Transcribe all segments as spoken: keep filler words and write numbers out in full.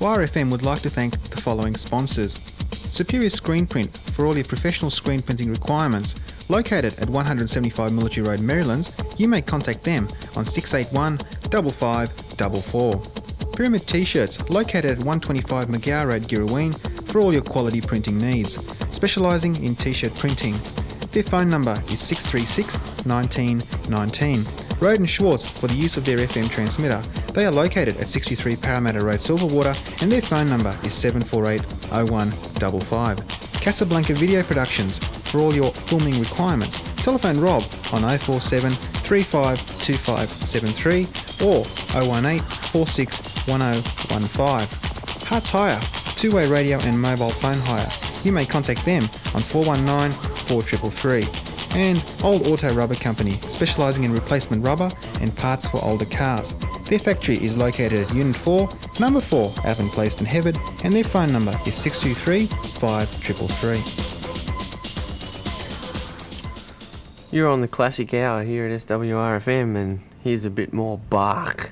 Y R F M would like to thank the following sponsors. Superior Screen Print for all your professional screen printing requirements. Located at one seventy-five Military Road, Marylands, you may contact them on six eight one, five five four four. Pyramid T-shirts, located at one twenty-five McGower Road, Girraween, for all your quality printing needs, specialising in T-shirt printing. Their phone number is six three six, one nine one nine. Roden Schwartz for the use of their F M transmitter. They are located at sixty-three Parramatta Road, Silverwater, and their phone number is seven four eight, zero one five five. Casablanca Video Productions for all your filming requirements. Telephone Rob on zero four seven, three five two five seven three or zero one eight, four six one zero one five. Hearts Hire, two-way radio and mobile phone hire. You may contact them on four one nine, four three three three. And Old Auto Rubber Company, specialising in replacement rubber and parts for older cars. Their factory is located at Unit four, Number four, Avon Place in Hebbard, and their phone number is six two three, five three three three. You're on the Classic Hour here at S W R F M, and here's a bit more Bach.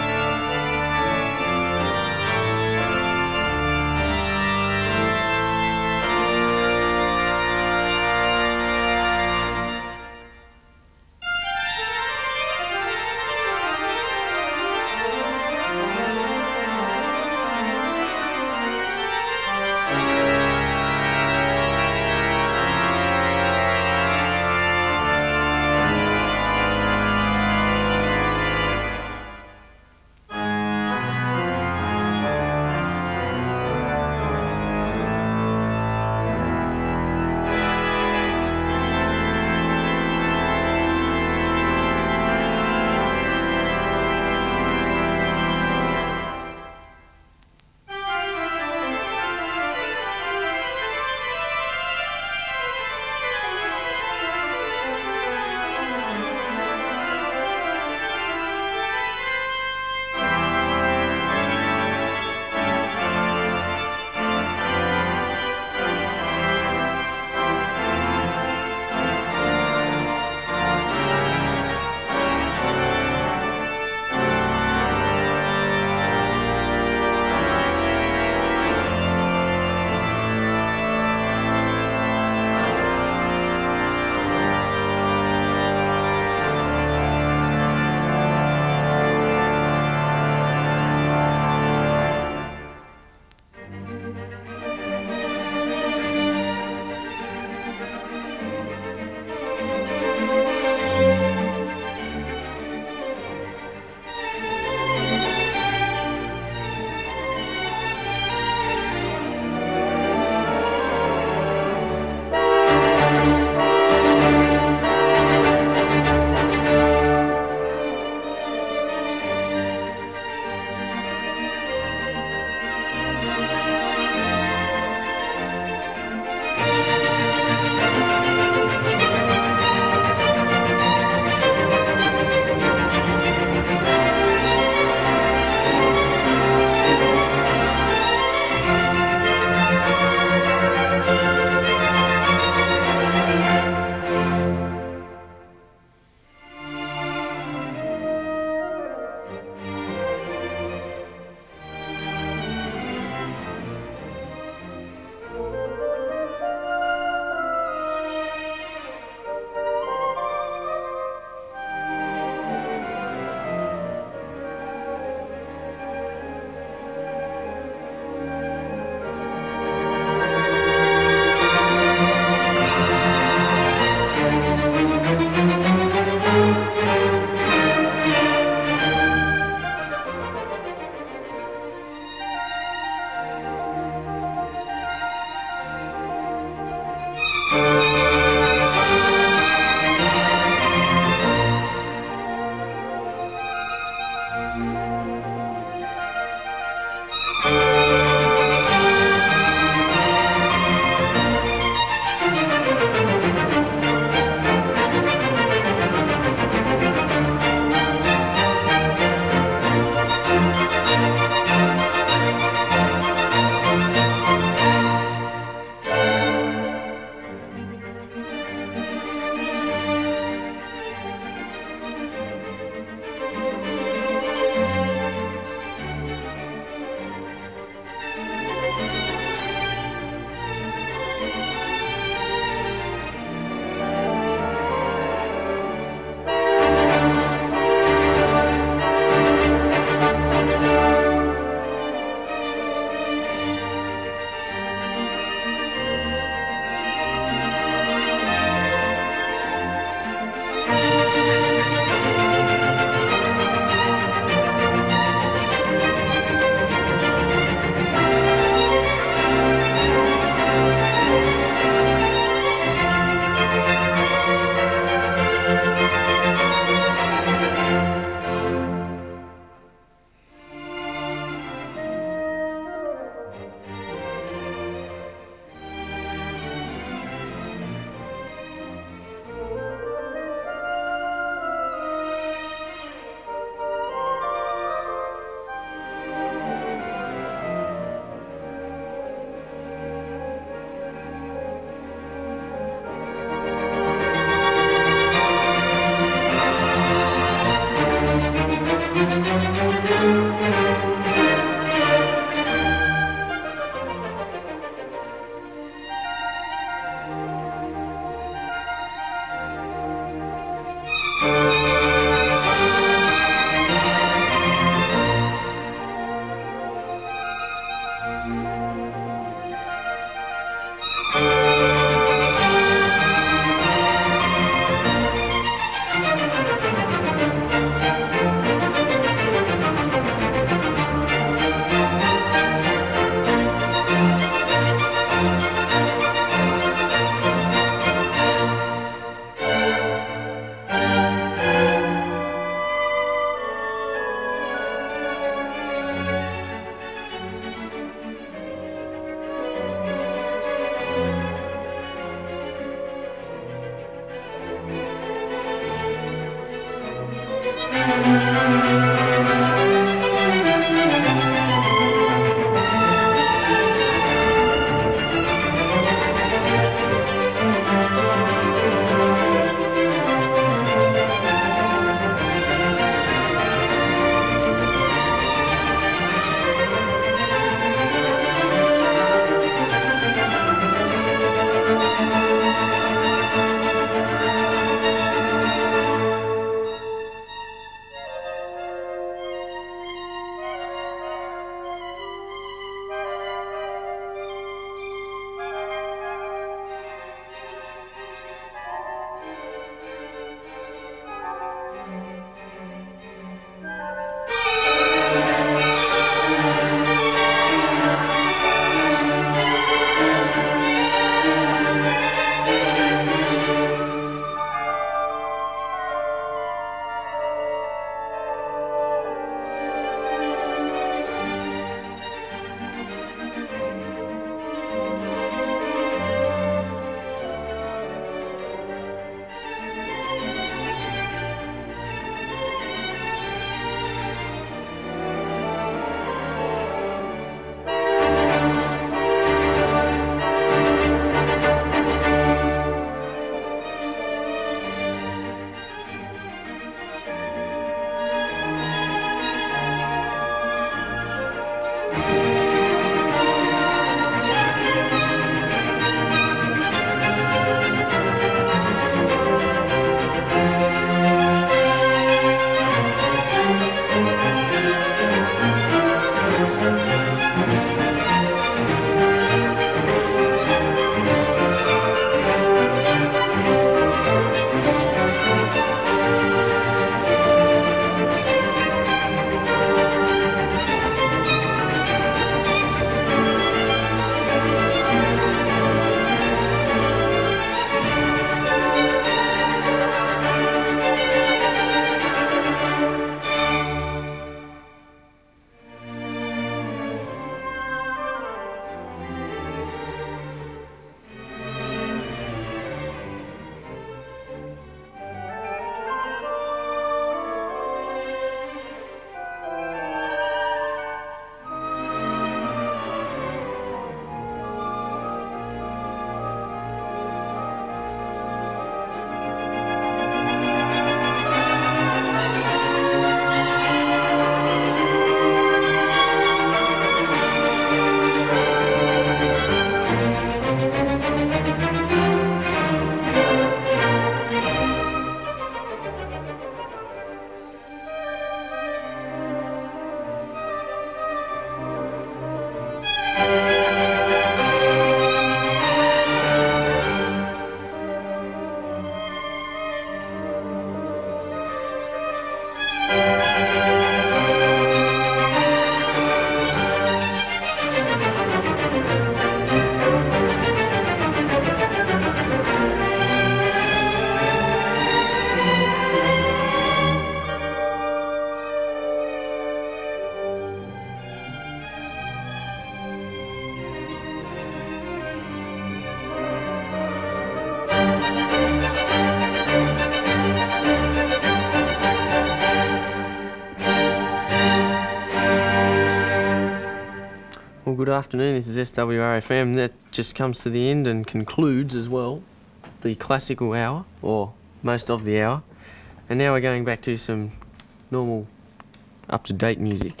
afternoon. This is S W R F M. That just comes to the end and concludes as well the classical hour, or most of the hour. And now we're going back to some normal, up-to-date music.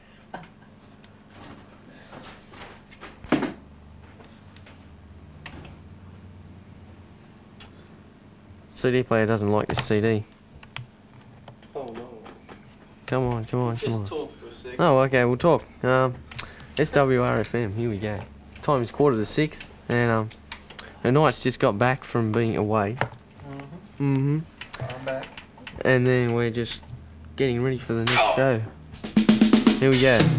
C D player doesn't like this C D. Oh no. Come on, come on, Just come on. talk for a second. Oh, okay, we'll talk. Um, S W R F M, here we go. Time is quarter to six, and um, the Knights just got back from being away. Mm-hmm. Mm-hmm. I'm back. And then we're just getting ready for the next show. Here we go.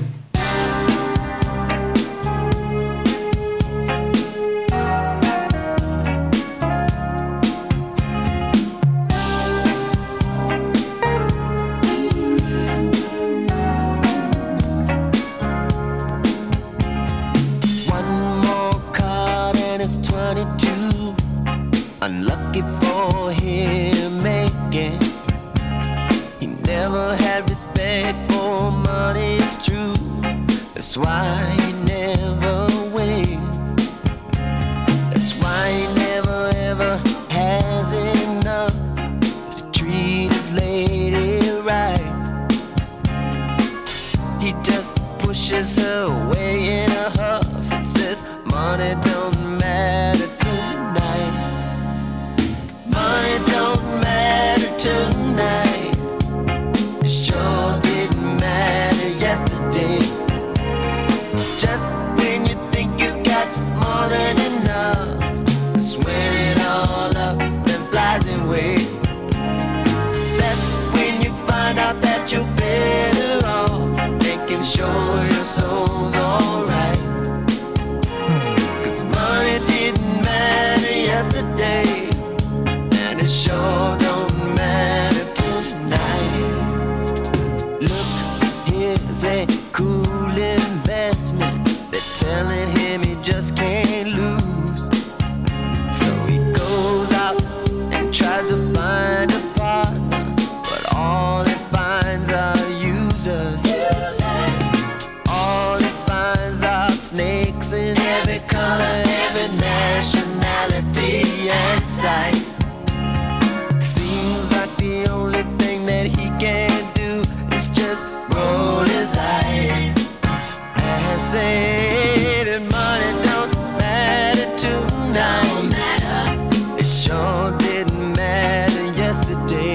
Unlucky for him again. He never had respect for money, it's true. That's why he never wins. That's why he never ever has enough to treat his lady right. He just pushes her away in a huff and says, money don't matter tonight. Money don't matter tonight. It sure didn't matter yesterday. Just when you think you got more than enough, that's when it all up and flies away. That's when you find out that you're better off making sure your soul's alright. Cause money didn't matter yesterday, it sure don't matter tonight. Look, here's a cool investment. They're telling him he just can't lose. So he goes out and tries to find a partner, but all he finds are users. All he finds are snakes in every color, every nationality and size. Seems like the only thing that he can do is just roll his eyes and say that money don't matter tonight. It sure didn't matter yesterday.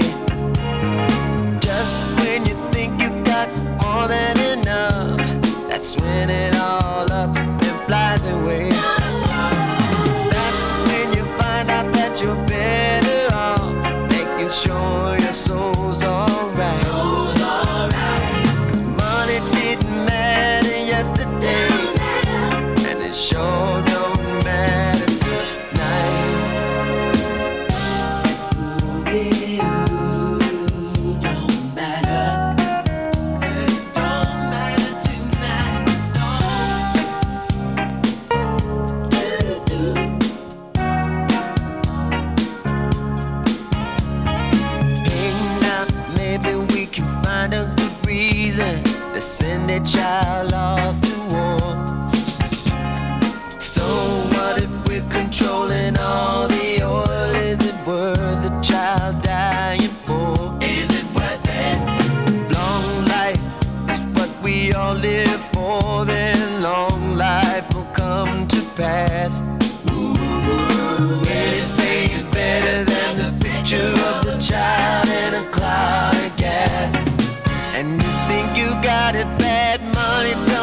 Just when you think you got more than enough, that's when it all up and flies away. That's when you find out that you're better off making sure your soul's alright. Soul's alright. Cause money didn't matter yesterday, and it sure don't matter tonight. It don't matter. It don't matter tonight. Hey, now maybe we can find a good reason to send a child off to war. So what if we're controlling all the oil? Is it worth the child dying for? Is it worth it? Long life is what we all live for, then long life will come to pass. Anything is better than the picture of the child in a cloud of gas. And you think you got it bad, money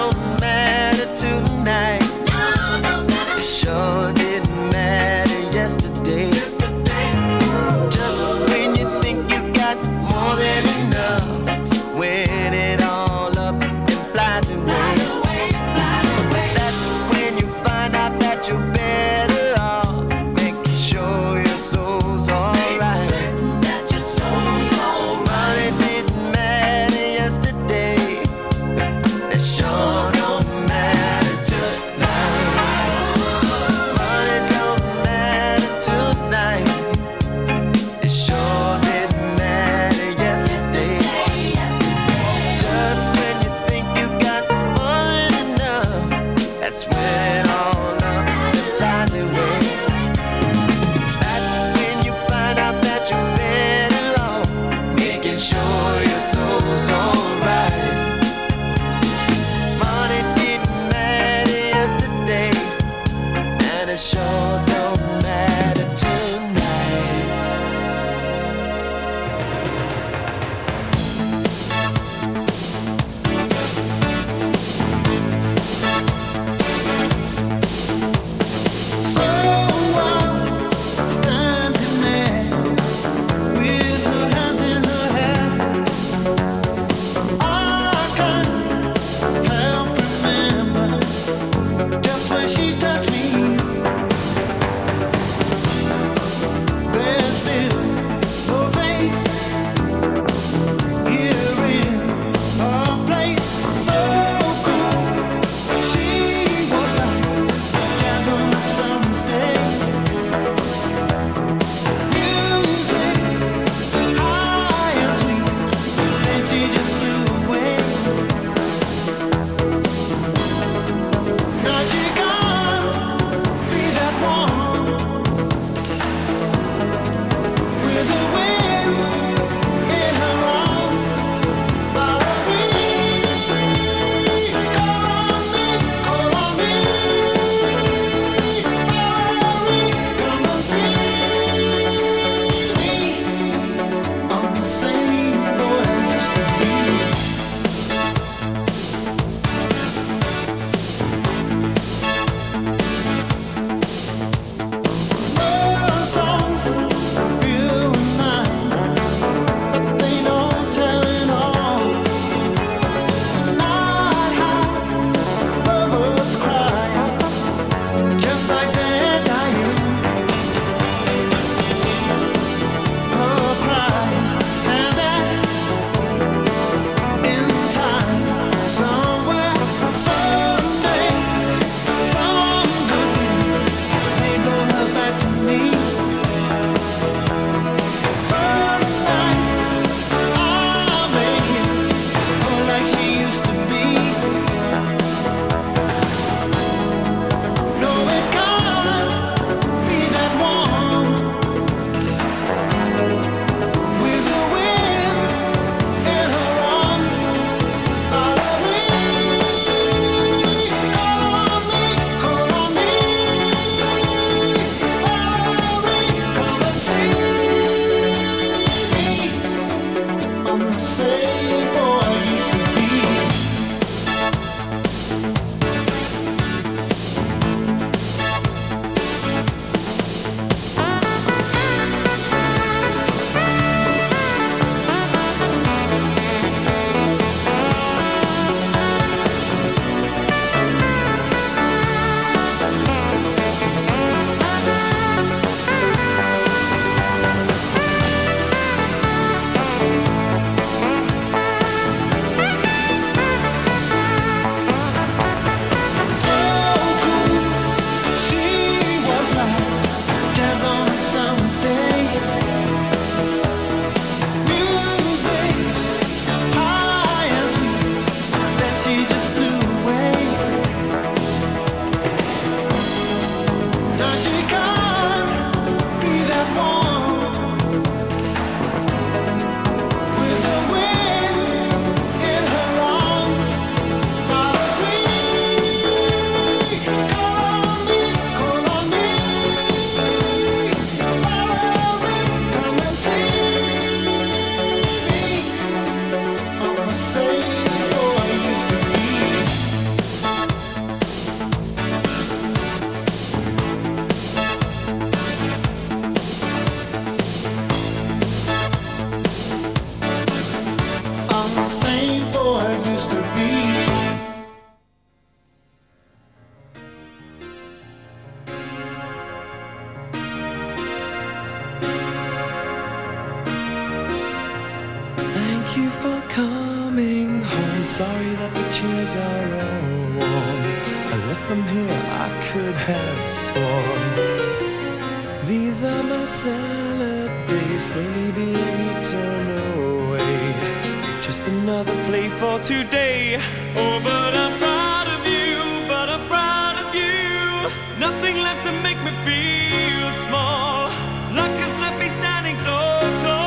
Thank you for coming home. Sorry that the chairs are all warm. I left them here, I could have sworn. These are my salad days, slowly being eaten away. Just another play for today. Oh, but I'm proud of you, but I'm proud of you. Nothing left to make me feel small. Luck has left me standing so tall.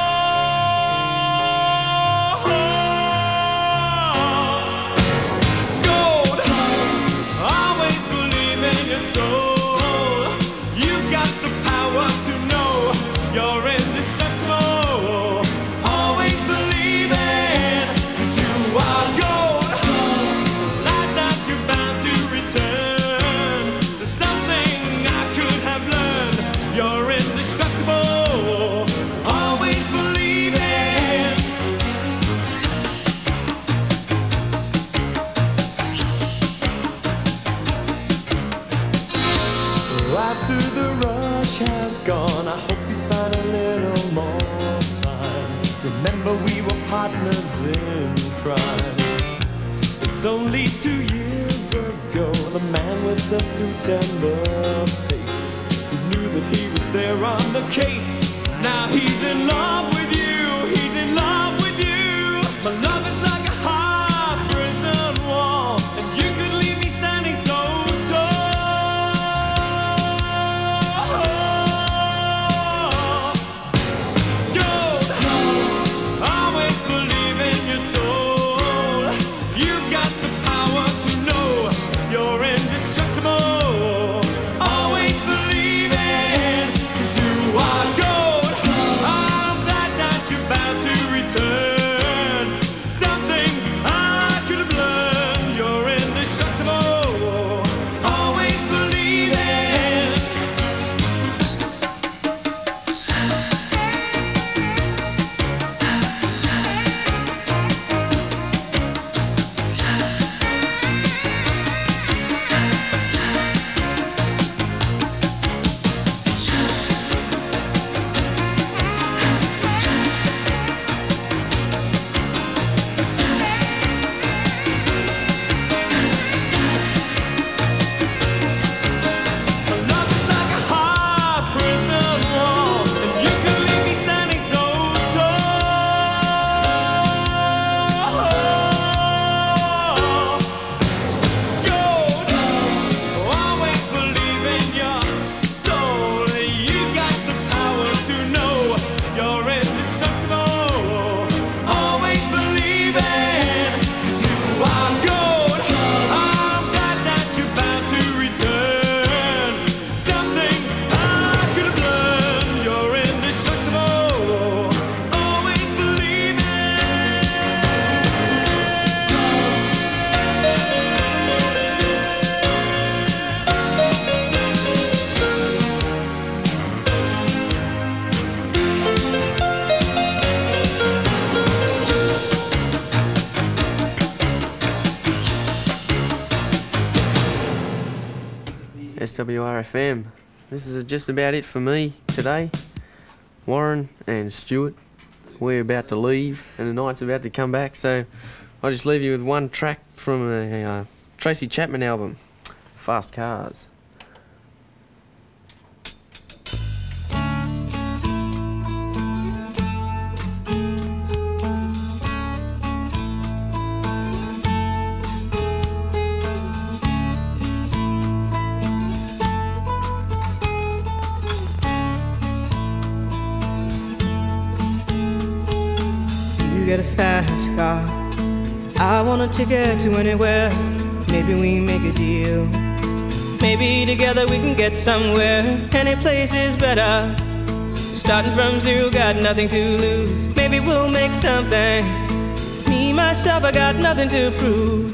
Gold, always believe in your soul. You've got the power to know you're indestructible. Always believe it, 'cause you are gold. Like that you're bound to return. There's something I could have learned. You're indestructible. Always believe it. After the rush has gone, I hope you find a little more time. Remember we were partners in crime. It's only two years ago, the man with the suit and the face, who knew that he was there on the case. Now he's in love with you, he's in love with you. My love is like a high prison wall, and you could leave me standing so tall. Gold, always believe in your soul. You've got the power to know you're indestructible. Always believe it, 'cause you are gold. I'm glad that you're bound to return. Something I could have learned. You're indestructible. Always believe it. My love is like a high prison wall, and you could leave me standing so tall. Gold, always believe in your soul. You got the power to know you're indestructible. Always believe it, 'cause you are gold. I'm glad that you're bound to return. Something I could have learned. You're indestructible. Always believe it. S W R F M. This is just about it for me today. Warren and Stuart, we're about to leave and the night's about to come back, so I'll just leave you with one track from a uh, Tracy Chapman album, Fast Cars. You get a fast car, I want a ticket to anywhere. Maybe we make a deal. Maybe together we can get somewhere. Any place is better. Starting from zero, got nothing to lose. Maybe we'll make something. Me, myself, I got nothing to prove.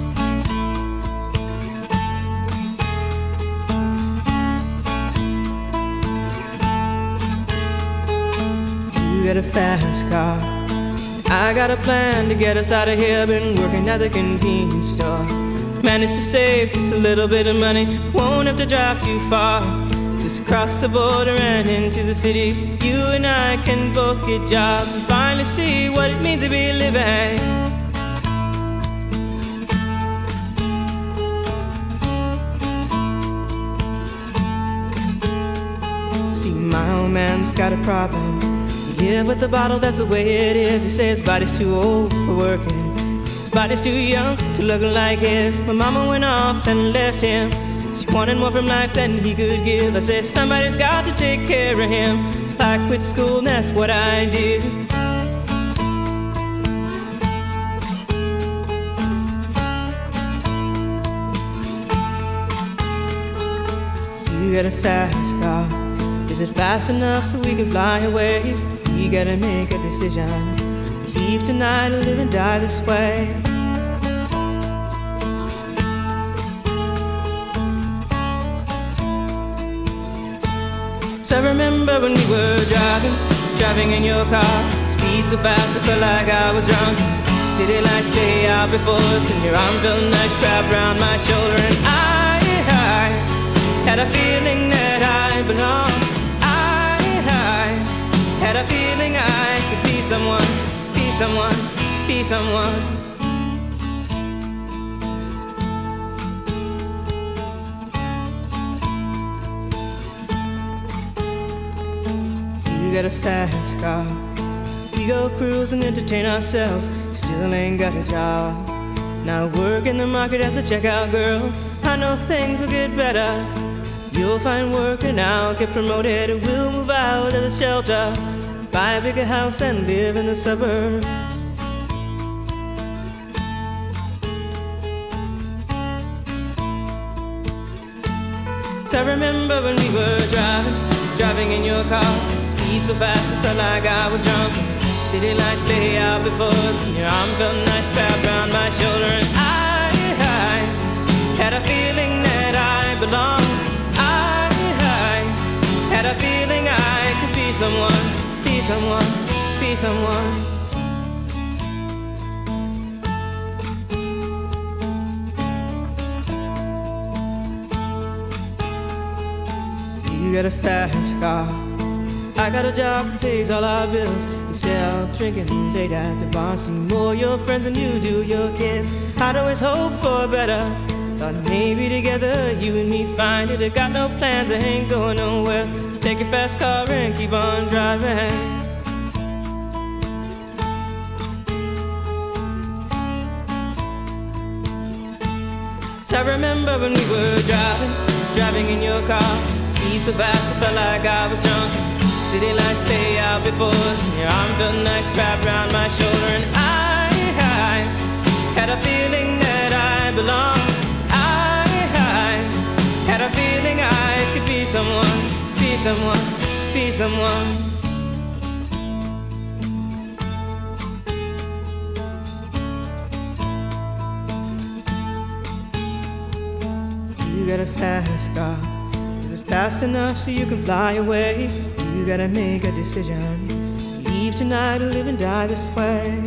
You get a fast car, I got a plan to get us out of here. Been working at the convenience store. Managed to save just a little bit of money. Won't have to drive too far. Just cross the border and into the city. You and I can both get jobs and finally see what it means to be living. See, my old man's got a problem. He live with the bottle, that's the way it is. He says his body's too old for working. His body's too young to look like his. My mama went off and left him. She wanted more from life than he could give. I said somebody's got to take care of him. So I quit school and that's what I did. You got a fast car. Is it fast enough so we can fly away? We gotta make a decision. Leave tonight or live and die this way. So I remember when we were driving, driving in your car. Speed so fast I felt like I was drunk. City lights lay out before us, and your arm felt nice wrapped around my shoulder. And I, I had a feeling that I belonged. I, I had a feeling I could be someone, be someone, be someone. You got a fast car. We go cruise and entertain ourselves. Still ain't got a job. Now work in the market as a checkout girl. I know things will get better. You'll find work and I'll get promoted. We'll move out of the shelter, buy a bigger house and live in the suburbs. So I remember when we were driving, driving in your car. Speed so fast I felt like I was drunk. City lights lay out before us, and your arm felt nice wrapped around my shoulder. And I, I had a feeling that I belonged. I, I had a feeling I could be someone, be someone, be someone. You got a fast car. I got a job that pays all our bills. Instead of drinking late at the bar, see more your friends than you do your kids. I'd always hope for better. Thought maybe together you and me find it. I got no plans, I ain't going nowhere. So take your fast car and keep on driving. So I remember when we were driving, driving in your car. Speed so fast I felt like I was drunk. City lights lay out before us, and your arm felt nice wrapped around my shoulder. And I, I had a feeling that I belonged. I, I had a feeling I could be someone, be someone, be someone. You got a fast car. Is it fast enough so you can fly away? You gotta make a decision. Leave tonight or live and die this way.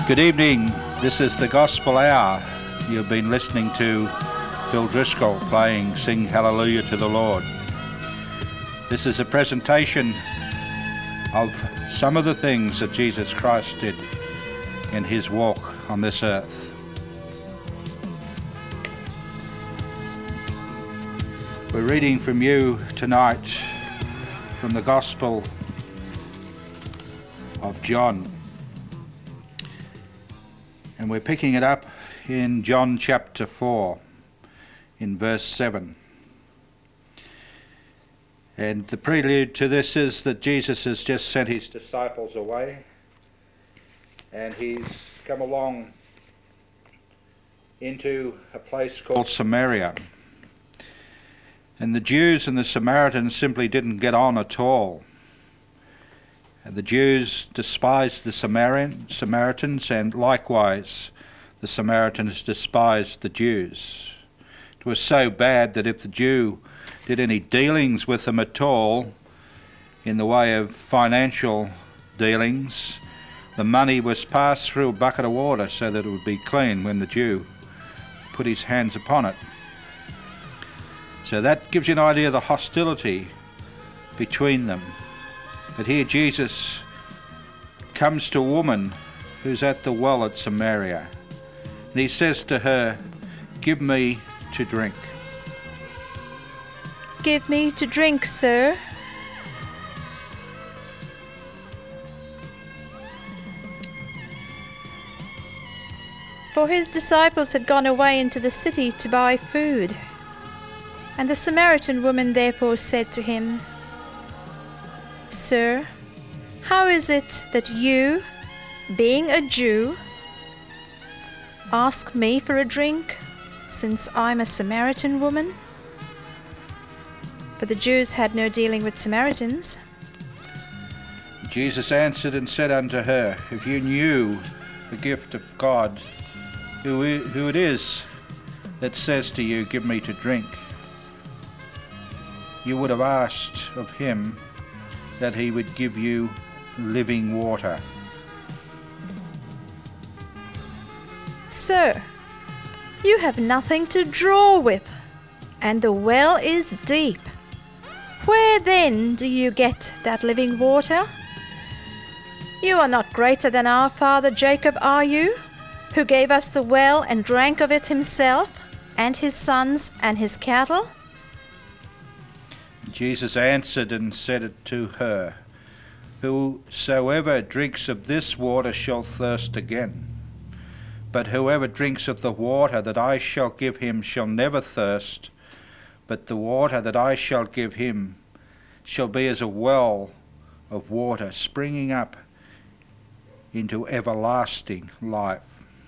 Good evening, this is the Gospel Hour. You've been listening to Phil Driscoll playing Sing Hallelujah to the Lord. This is a presentation of some of the things that Jesus Christ did in his walk on this earth. We're reading from you tonight from the Gospel of John. And we're picking it up in John chapter four, in verse seven. And the prelude to this is that Jesus has just sent his disciples away, and he's come along into a place called Samaria. And the Jews and the Samaritans simply didn't get on at all. And the Jews despised the Samaritan, Samaritans, and likewise the Samaritans despised the Jews. It was so bad that if the Jew did any dealings with them at all, in the way of financial dealings, the money was passed through a bucket of water so that it would be clean when the Jew put his hands upon it. So that gives you an idea of the hostility between them. But here Jesus comes to a woman who's at the well at Samaria, and he says to her, "Give me to drink." "Give me to drink, sir." For his disciples had gone away into the city to buy food. And the Samaritan woman therefore said to him, "Sir, how is it that you, being a Jew, ask me for a drink, since I'm a Samaritan woman?" For the Jews had no dealing with Samaritans. Jesus answered and said unto her, "If you knew the gift of God, who i- who it is that says to you, 'Give me to drink,' you would have asked of him that he would give you living water." "Sir, you have nothing to draw with, and the well is deep. Where then do you get that living water? You are not greater than our father Jacob, are you, who gave us the well and drank of it himself, and his sons and his cattle?" Jesus answered and said it to her, "Whosoever drinks of this water shall thirst again. But whoever drinks of the water that I shall give him shall never thirst, but the water that I shall give him shall be as a well of water springing up into everlasting life."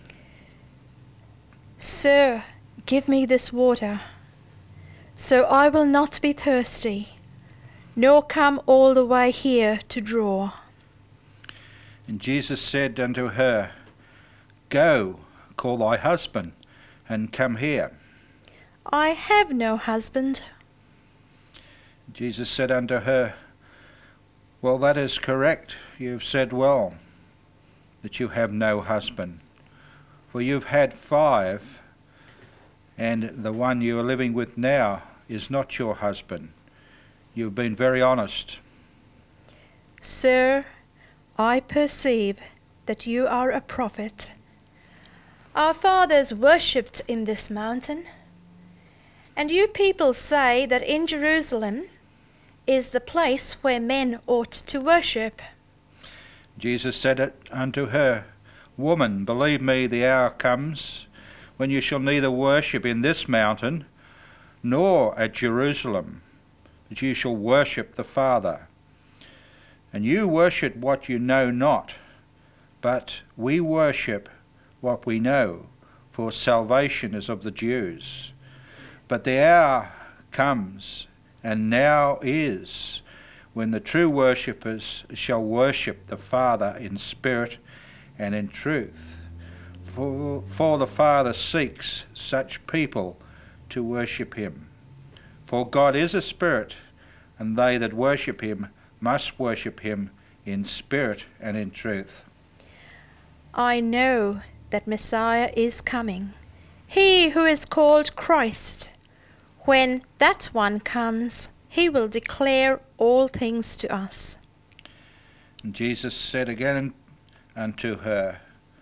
"Sir, give me this water, so I will not be thirsty, nor come all the way here to draw." And Jesus said unto her, "Go, call thy husband, and come here." "I have no husband." Jesus said unto her, "Well, that is correct. You've said well that you have no husband. For you've had five, and the one you are living with now is not your husband. You've been very honest." "Sir, I perceive that you are a prophet. Our fathers worshipped in this mountain, and you people say that in Jerusalem is the place where men ought to worship." Jesus said it unto her, "Woman, believe me, the hour comes when you shall neither worship in this mountain nor at Jerusalem, but you shall worship the Father. And you worship what you know not, but we worship what we know, for salvation is of the Jews. But the hour comes, and now is, when the true worshippers shall worship the Father in spirit and in truth. For, for the Father seeks such people to worship him. For God is a spirit, and they that worship him must worship him in spirit and in truth." I know that Messiah is coming, he who is called Christ. When that one comes, he will declare all things to us. And Jesus said again unto her,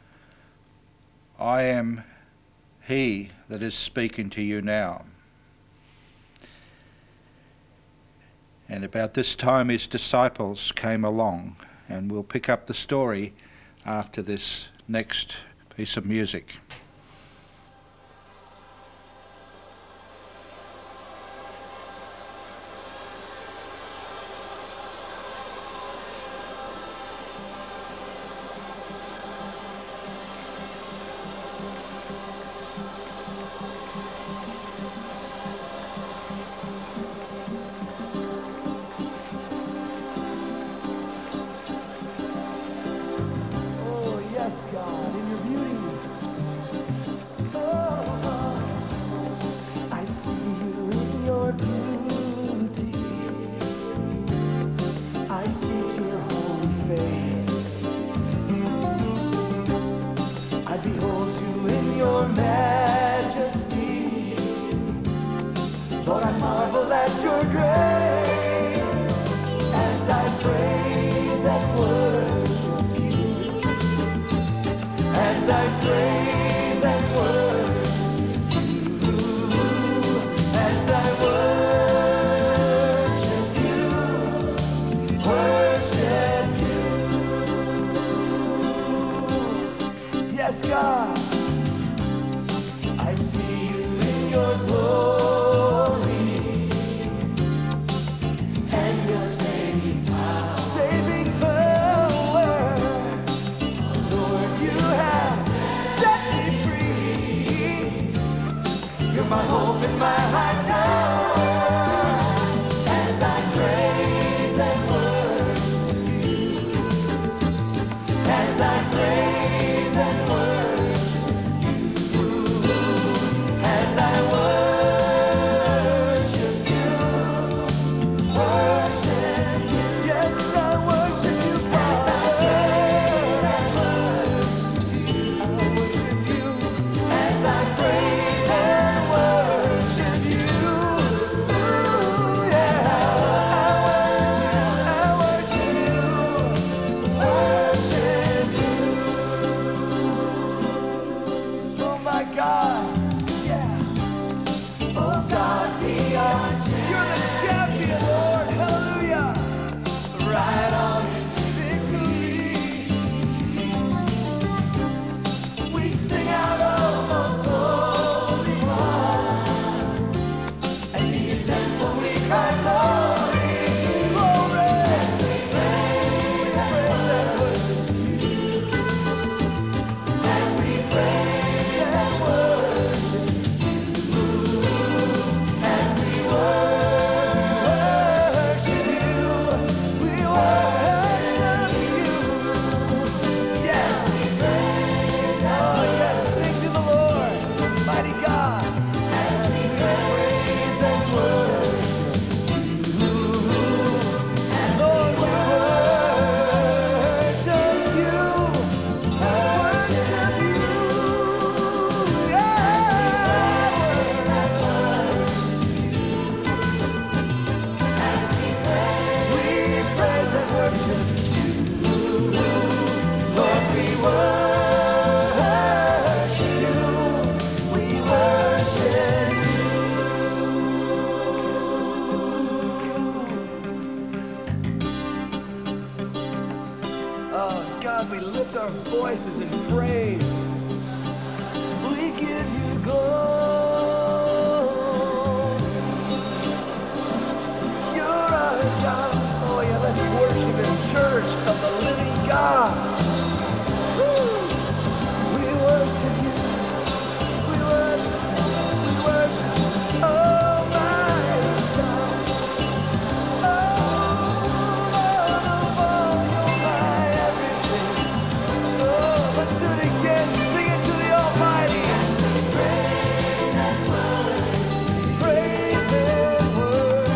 I am he that is speaking to you now. And about this time his disciples came along, and we'll pick up the story after this next piece of music.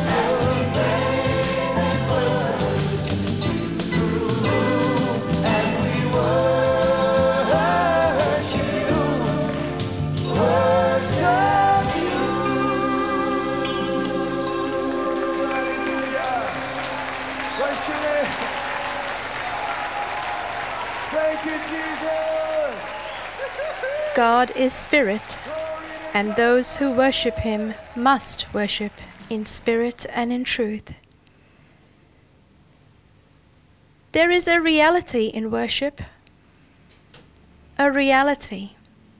As God is spirit, and those who worship him must worship in spirit and in truth. There is a reality in worship. A reality.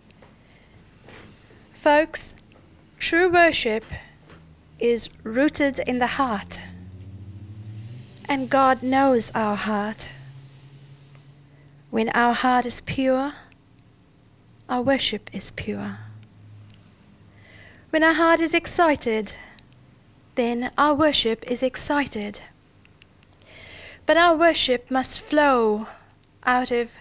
Folks, true worship is rooted in the heart. And God knows our heart. When our heart is pure, our worship is pure. When our heart is excited, then our worship is excited. But our worship must flow out of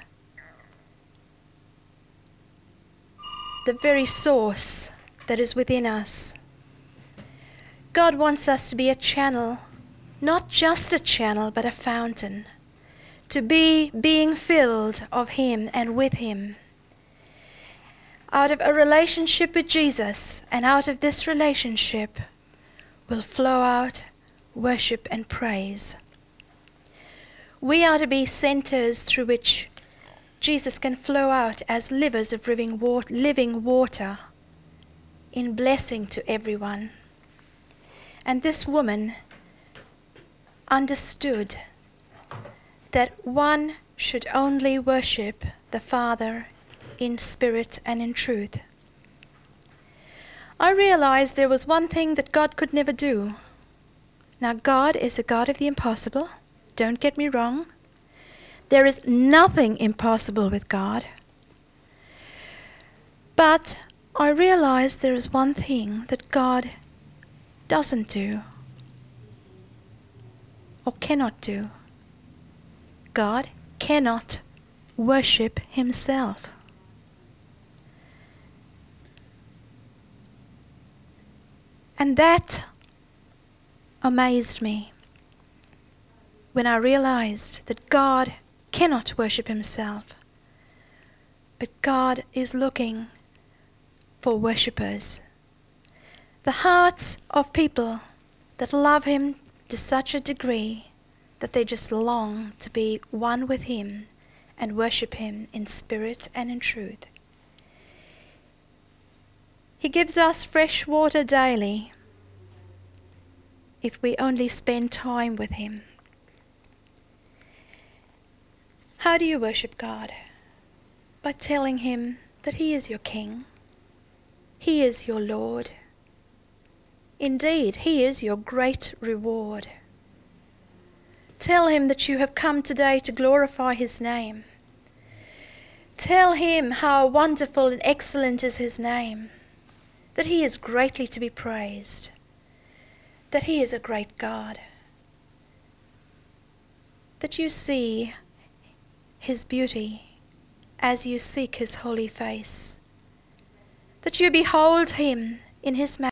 the very source that is within us. God wants us to be a channel, not just a channel, but a fountain, to be being filled of him and with him. Out of a relationship with Jesus, and out of this relationship will flow out worship and praise. We are to be centers through which Jesus can flow out as livers of living water in blessing to everyone. And this woman understood that one should only worship the Father in spirit and in truth. I realized there was one thing that God could never do. Now, God is a God of the impossible. Don't get me wrong. There is nothing impossible with God. But I realized there is one thing that God doesn't do or cannot do. God cannot worship himself. And that amazed me when I realized that God cannot worship himself, but God is looking for worshippers. The hearts of people that love him to such a degree that they just long to be one with him and worship him in spirit and in truth. He gives us fresh water daily if we only spend time with him. How do you worship God? By telling him that he is your King. He is your Lord. Indeed, he is your great reward. Tell him that you have come today to glorify his name. Tell him how wonderful and excellent is his name, that he is greatly to be praised, that he is a great God, that you see his beauty as you seek his holy face, that you behold him in his majesty.